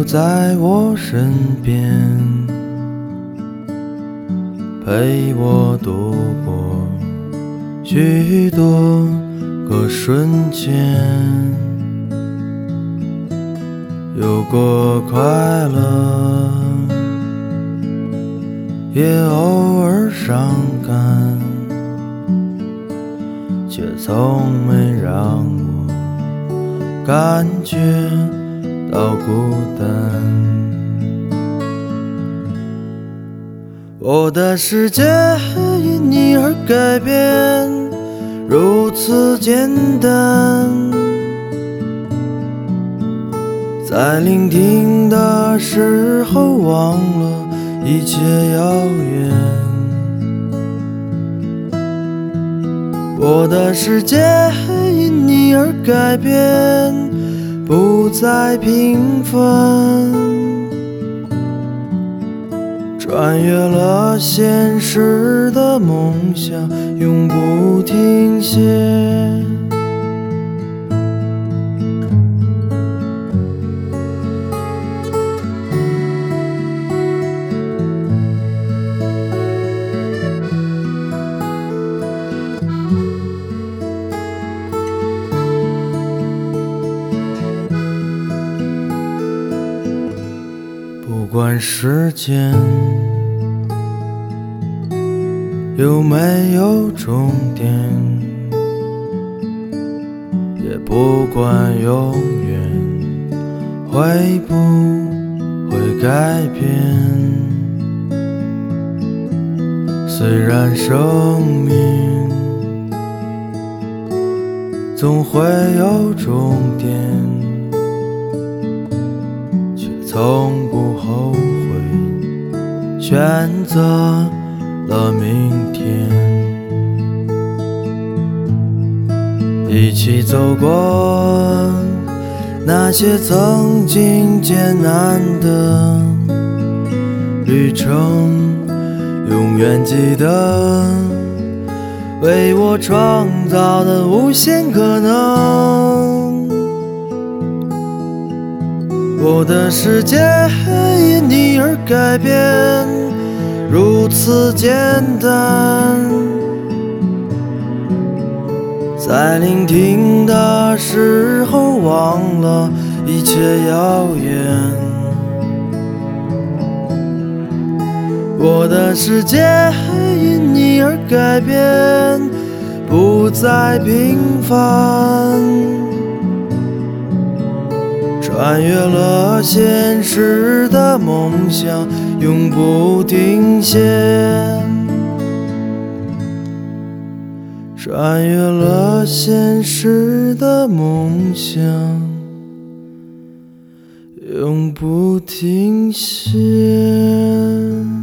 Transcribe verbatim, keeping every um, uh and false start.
在我身边，陪我度过许多个瞬间，有过快乐，也偶尔伤感，却从没让我感觉到孤单。我的世界因你而改变，如此简单。在聆听的时候忘了一切遥远，我的世界因你而改变，不再平凡，穿越了现实的梦想，永不停歇。不管时间有没有终点，也不管永远会不会改变。虽然生命总会有终点，从不后悔选择了明天，一起走过那些曾经艰难的旅程，永远记得为我创造的无限可能。我的世界因你而改变，如此简单。在聆听的时候忘了一切遥远，我的世界因你而改变，不再平凡，穿越了现实的梦想，永不停歇。穿越了现实的梦想，永不停歇。